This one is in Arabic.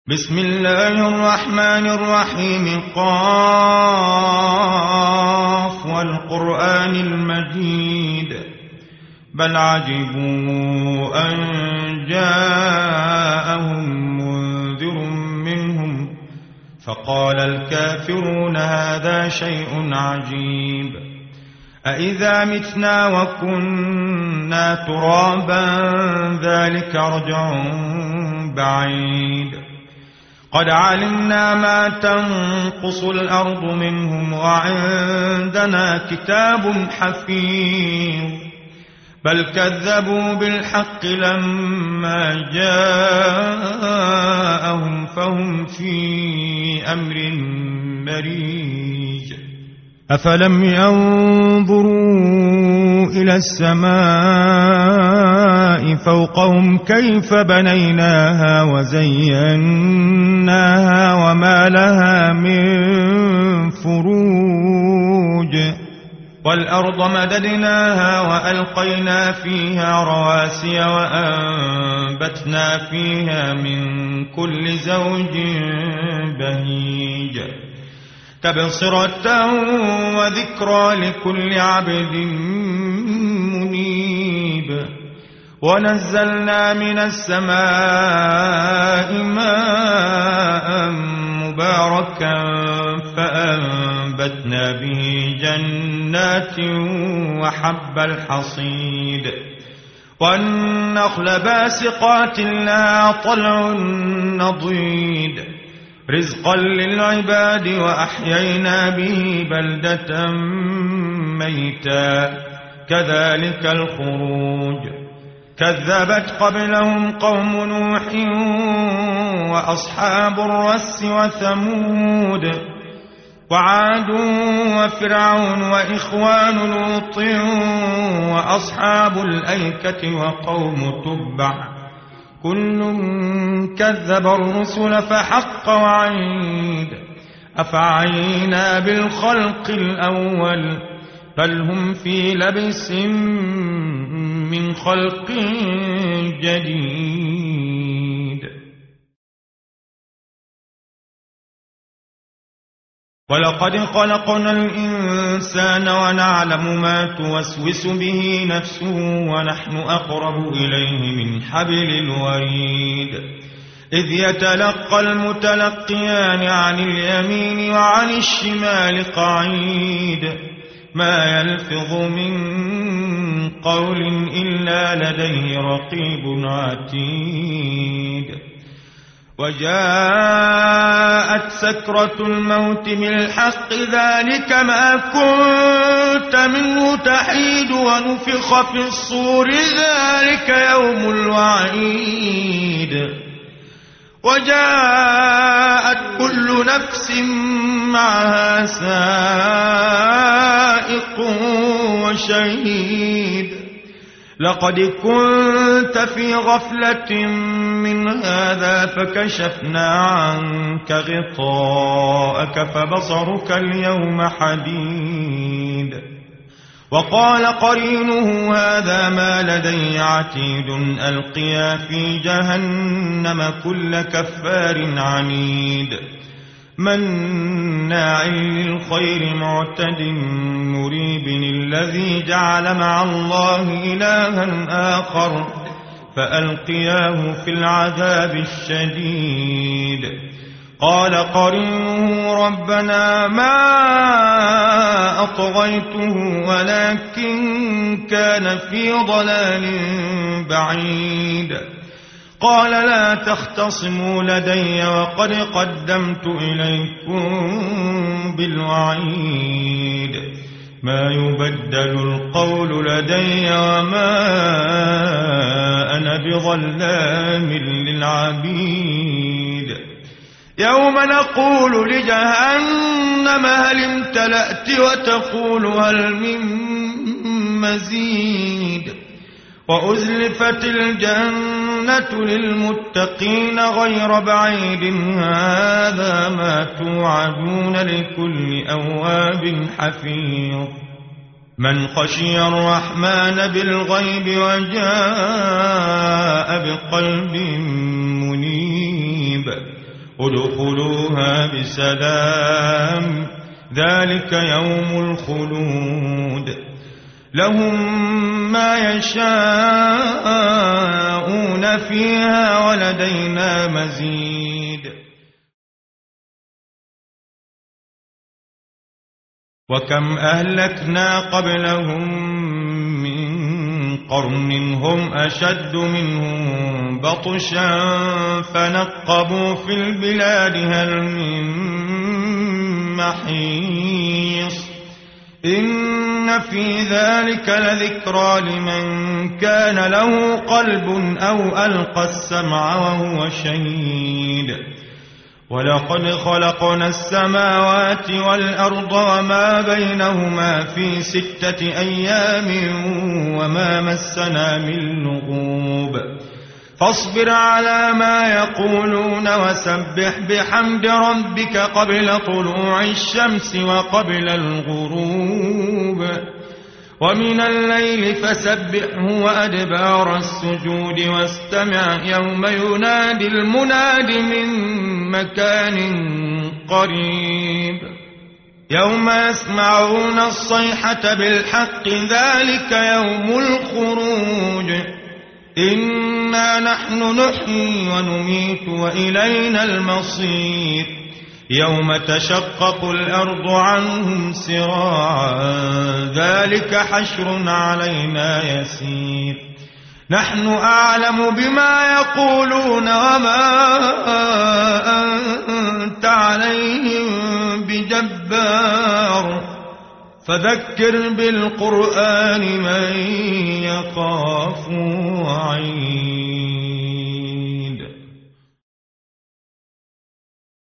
بسم الله الرحمن الرحيم قاف والقرآن المجيد بل عجبوا أن جاءهم منذر منهم فقال الكافرون هذا شيء عجيب أإذا متنا وكنا ترابا ذلك رجع بعيد قد علمنا ما تنقص الأرض منهم وعندنا كتاب حفيظ بل كذبوا بالحق لما جاءهم فهم في أمر مريج أفلم ينظروا إلى السماء فوقهم كيف بنيناها وزيناها وما لها من فروج والأرض مددناها وألقينا فيها رواسي وأنبتنا فيها من كل زوج بهيج تبصرة وذكرى لكل عبد منيب ونزلنا من السماء ماء مباركا فأنبتنا به جنات وحب الحصيد والنخل باسقات لها طلع نضيد رزقا للعباد وأحيينا به بلدة ميتا كذلك الخروج كذبت قبلهم قوم نوح وأصحاب الرس وثمود وعاد وفرعون وإخوان لوط وأصحاب الأيكة وقوم تبع كل كذب الرسل فحق وعيد أفعينا بالخلق الأول بل هم في لبس من خلق جديد ولقد خلقنا الإنسان ونعلم ما توسوس به نفسه ونحن أقرب إليه من حبل الوريد إذ يتلقى المتلقيان عن اليمين وعن الشمال قعيد ما يلفظ من قول إلا لديه رقيب عتيد وجاءت سكرة الموت بالحق ذلك ما كنت منه تحيد ونفخ في الصور ذلك يوم الوعيد وجاءت كل نفس معها سائق وشهيد لقد كنت في غفلة من هذا فكشفنا عنك غطاءك فبصرك اليوم حديد وقال قرينه هذا ما لدي عتيد ألقيا في جهنم كل كفار عنيد مناع للخير معتد مريب الذي جعل مع الله إلها آخر فألقياه في العذاب الشديد قال قرينه ربنا ما أطغيته ولكن كان في ضلال بعيد قال لا تختصموا لدي وقد قدمت إليكم بالوعيد ما يبدل القول لدي وما أنا بظلام للعبيد يوم نقول لجهنم هل امتلأت وتقول هل من مزيد وأزلفت الجنة للمتقين غير بعيد هذا ما توعدون لكل أواب حفيظ من خشي الرحمن بالغيب وجاء بقلب منيب ادخلوها بسلام ذلك يوم الخلود لهم ما يشاءون فيها ولدينا مزيد وكم أهلكنا قبلهم من قرن هم أشد منهم بطشا فنقبوا في البلاد هل من محيص إن في ذلك لذكرى لمن كان له قلب أو ألقى السمع وهو شهيد ولقد خلقنا السماوات والأرض وما بينهما في 6 أيام وما مسنا من لغوب فاصبر على ما يقولون وسبح بحمد ربك قبل طلوع الشمس وقبل الغروب ومن الليل فسبحه وأدبار السجود واستمع يوم ينادي المناد من مكان قريب يوم يسمعون الصيحة بالحق ذلك يوم الخروج إنا نحن نحيي ونميت وإلينا المصير يوم تشقق الأرض عنهم سراعا ذلك حشر علينا يسير نحن أعلم بما يقولون وما أنت عليهم بجبار فذكر بالقرآن من يخاف وعيد